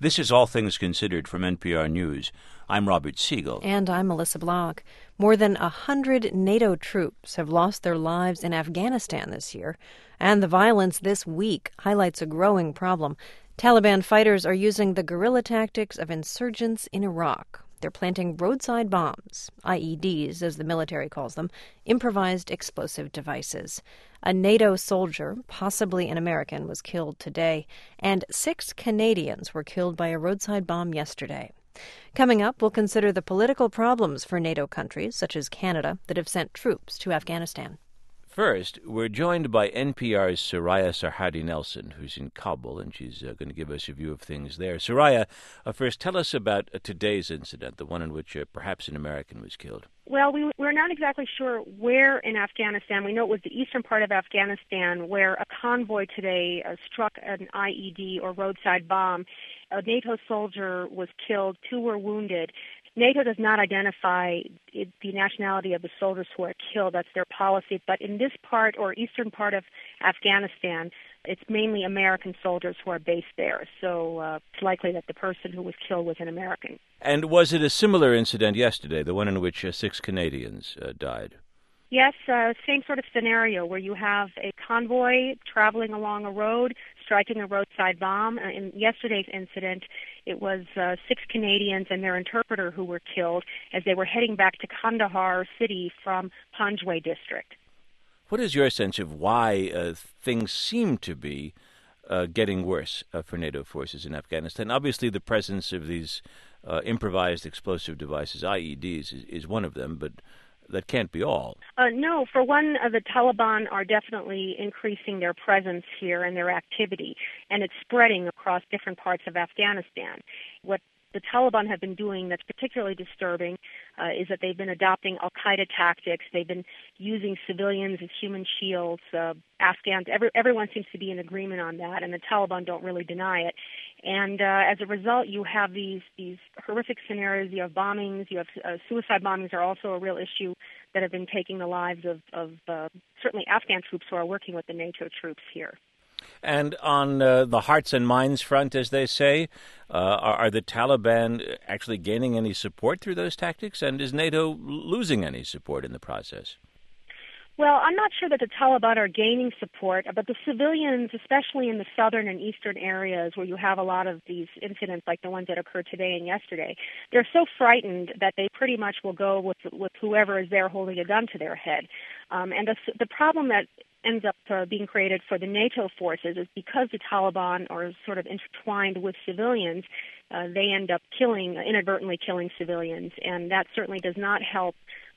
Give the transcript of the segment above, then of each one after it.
This is All Things Considered from NPR News. I'm Robert Siegel. And I'm Melissa Block. More than 100 NATO troops have lost their lives in Afghanistan this year. And the violence this week highlights a growing problem. Taliban fighters are using the guerrilla tactics of insurgents in Iraq. They're planting roadside bombs, IEDs as the military calls them, improvised explosive devices. A NATO soldier, possibly an American, was killed today, and 6 Canadians were killed by a roadside bomb yesterday. Coming up, we'll consider the political problems for NATO countries, such as Canada, that have sent troops to Afghanistan. First, we're joined by NPR's Soraya Sarhadi-Nelson, who's in Kabul, and she's going to give us a view of things there. Soraya, first tell us about today's incident, the one in which perhaps an American was killed. Well, we're not exactly sure where in Afghanistan. We know it was the eastern part of Afghanistan where a convoy today struck an IED or roadside bomb. A NATO soldier was killed, 2 were wounded. NATO does not identify the nationality of the soldiers who are killed. That's their policy. But in this part or eastern part of Afghanistan, it's mainly American soldiers who are based there. So it's likely that the person who was killed was an American. And was it a similar incident yesterday, the one in which 6 Canadians died? Yes, same sort of scenario where you have a convoy traveling along a road, striking a roadside bomb. In yesterday's incident, it was 6 Canadians and their interpreter who were killed as they were heading back to Kandahar city from Panjwai district. What is your sense of why things seem to be getting worse for NATO forces in Afghanistan? Obviously, the presence of these improvised explosive devices, IEDs, is one of them, but that can't be all. No. For one, the Taliban are definitely increasing their presence here and their activity, and it's spreading across different parts of Afghanistan. What the Taliban have been doing that's particularly disturbing is that they've been adopting al-Qaeda tactics. They've been using civilians as human shields. Afghans, everyone seems to be in agreement on that, and the Taliban don't really deny it. And as a result, you have these horrific scenarios. You have bombings. You have suicide bombings are also a real issue that have been taking the lives of certainly Afghan troops who are working with the NATO troops here. And on the hearts and minds front, as they say, are the Taliban actually gaining any support through those tactics? And is NATO losing any support in the process? Well, I'm not sure that the Taliban are gaining support, but the civilians, especially in the southern and eastern areas where you have a lot of these incidents like the ones that occurred today and yesterday, they're so frightened that they pretty much will go with whoever is there holding a gun to their head. And the problem that ends up being created for the NATO forces is because the Taliban are sort of intertwined with civilians, they end up inadvertently killing civilians, and that certainly does not help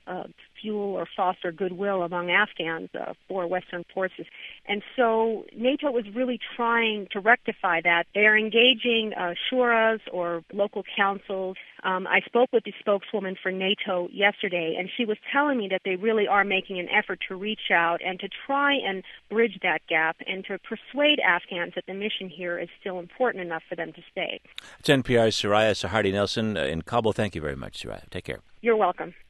fuel or foster goodwill among Afghans for Western forces. And so NATO is really trying to rectify that. They're engaging shuras or local councils. I spoke with the spokeswoman for NATO yesterday, and she was telling me that they really are making an effort to reach out and to try and bridge that gap and to persuade Afghans that the mission here is still important enough for them to stay. It's NPR's Soraya Sarhadi-Nelson in Kabul. Thank you very much, Soraya. Take care. You're welcome.